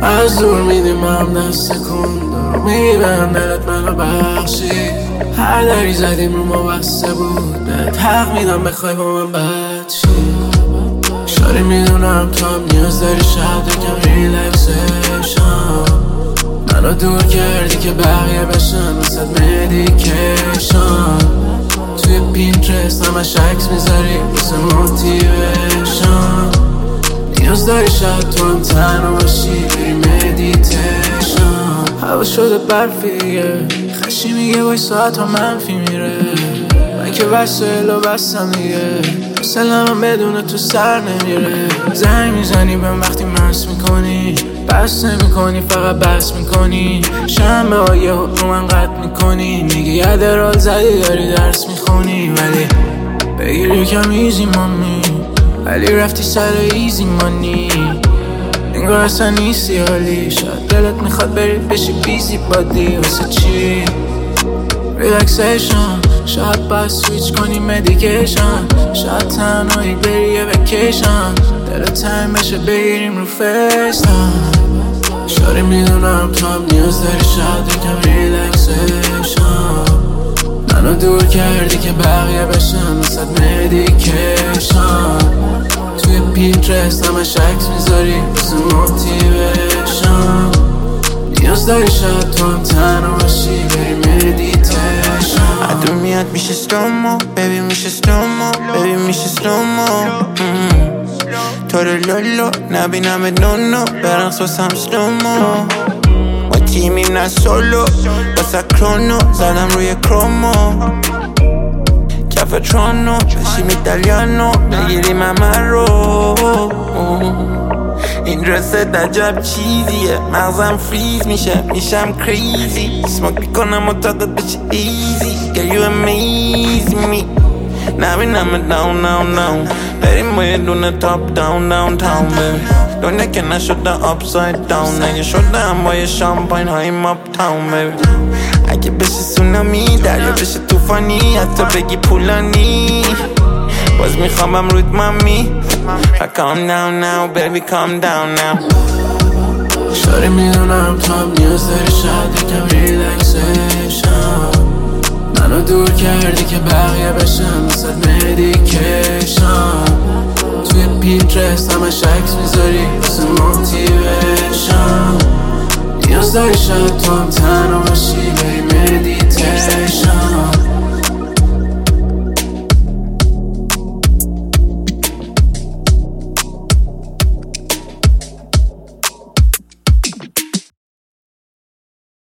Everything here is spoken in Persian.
از دور میدیم هم دست کن دارو میبرم دلت منو بخشی هر دری زدیم رو ما بسته بود بهت حق میدم بخوای با من بد شی شاری میدونم تو هم نیاز داری شاید یکم ریلکسیشن منو دور کردی که بقیه بشن واسد مدیکیشن توی پینترست همش عکس میذاری واسه موتیویشن نیاز داری شاید تو هم تنها باشی بری مدیتیشن هوا شده برفیه خشی میگه بای ساعت ها منفی میره من که وسایل و بستم دیگه سلام بدون تو سر نمیره زنگ میزنی بهم وقتی مست میکنی بس نمیکنی فقط بس میکنی شنبه ها یه رو من قطع میکنی میگی یه درال زدی داری درس میخونی ولی بگیر یکم ایزی مامی ولی رفتی سر ایزی مانی انگار اصلا نیستی حالی شاید دلت میخواد بری بشی بیزی بادی واسه چی ریلکسیشن شاید باید سویچ کنی مدیکیشن شاید تنهایی بری یه وکیشن دلت تایم بشه بگیریم رو فیستم شاری میدونم تو هم نیاز داری شاید یکم ریلکسیشن منو دور کردی که بقیه بشن واسد مدیکیشن توی پینترست همش عکس میذاری واسه موتیویشن نیاز داری شاید تو هم تنها باشی بری مدیتیشن عدو میاد میشه سلومو ببین میشه سلومو ببین میشه سلومو تو رو لولو نبینم نونو برقص واسم سلومو ما تیمیم نه سولو واسه کرونو زدم روی کرومو کف ترونو بشیم ایتالیانو بگیریم همه رو این درست عجب چیزیه مغزم فریز میشه میشم کریزی سموک میکنم معتقد بشه ایزی Girl you amaze me نبینم down down down بریم با یه دونه تاپ down down town baby دنیا که نشده upside down اگه شده هم با یه شامپاین هاییم up town baby اگه بشه سونامی دریا بشه توفانی حتی بگی پولانی باز میخوابم رود مامی Calm down now baby calm down now شاری میدونم تو هم نیاز داری شاید یکم ریلکسیشن منو دور کردی که بقیه بشن واسد مدیکیشن توی پینترست همش عکس میذاری واسه موتیویشن نیاز داری شاید تو هم تنها باشی